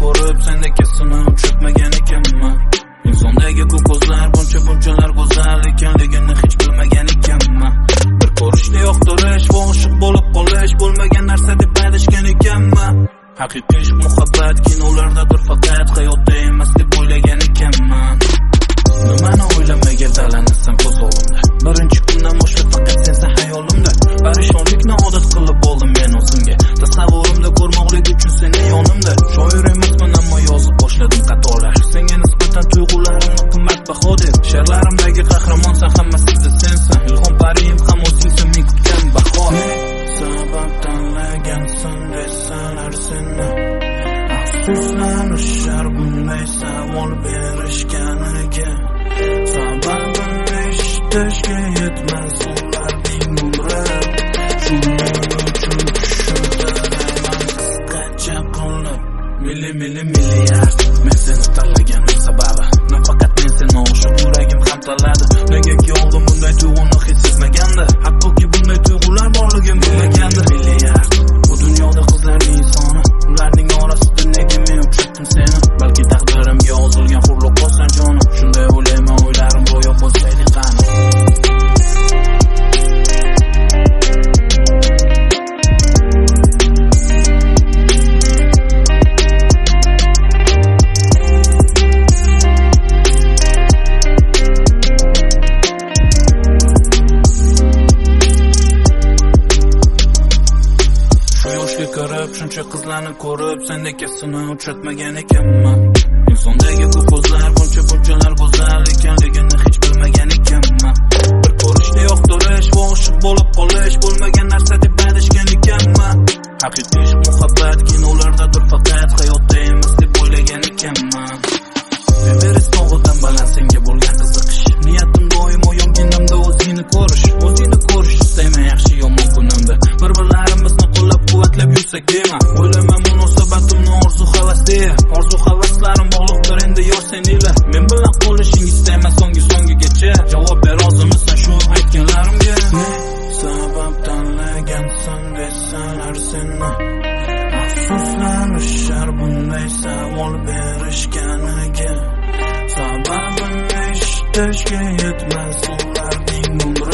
ko'rib sendek sinov chekmagan ekanman. Insondagi bu ko'zlar bunchalar go'zal ekanligini hech bilmagan ekanman. Bir ko'rishda yoqtirish va oshiq bo'lib qolish bo'lmagan narsa deb aytishgan ekanman. Haqiqiy ishq muhabbat kinolardadir faqat hayotda emas deb o'ylagan ekanman. Nimani o'ylamaga dalanasan ko'z oldimda. Birinchi kundan boshlab faqat sensan hayolimda. Parishonlikni odat qilib oldim men o'zimga. Tasavvurimda ko'rmoqlik uchun seni yonimda. Shoir emasman ammo yozib boshladim xatolar. Senga nisbatan tuyg'ularimni qimmatbaho deb. She'rlarimdagi qahramonsan, hammasida sensan. Ilhom pariyim ham o'zingsan, men kutgan bahor. Sabab tanlagansan desalar seni. Afsuslanishar bunday savol berishganiga. Sababini eshitishga yetmas ularning umri. Shuning uchun tushuntirayman qisqacha qilib. Milliard men seni tanlaganim sababi. Nafaqat men seni o'sha yuragim ham tanladi. Negaki oldin bunday tuyg'uni his etmagandi. Hattoki bunday tuyg'ular borligini bilmagandi. Milliard bu dunyoda qizlarning soni. Ularning orasida nega men uchratdim seni? Balki taqdirimga yozilgan hurlik bo'lsan jonim. Shunday o'ylayman, o'ylarim ro'yo bo'lsaydi qani. Shuncha qizlarni ko'rib sendek sinov uchratmagan ekanman. Insondagi bu ko'zlar bunchalar go'zal ekanligini hech bilmagan ekanman. Bir ko'rishda yoqtirish va oshiq bo'lib qolish bo'lmagan narsa deb aytishgan ekanman. Haqiqiy ishq muhabbat kinolardadir faqat hayotda emas deb o'ylagan ekanman. Everest tog'idan baland senga bo'lgan qiziqish. Niyatim doimo yonginamda o'zingni ko'rish istayman yaxshi yomon kunimda. Bir-birlarimizni qo'llab-quvvatlab yursak deyman. O'ylayman munosabatimni orzu havaslarim bog'liqdir endi yosh sen ila. Men bilan qolishing istayman so'ngigacha. Javob ber rozimisan shu aytganlarimga. Sabab tanlagansan desalar seni. Afsuslanishar bunday savol berishganiga. Sababini eshitishga yetmas ularning umri.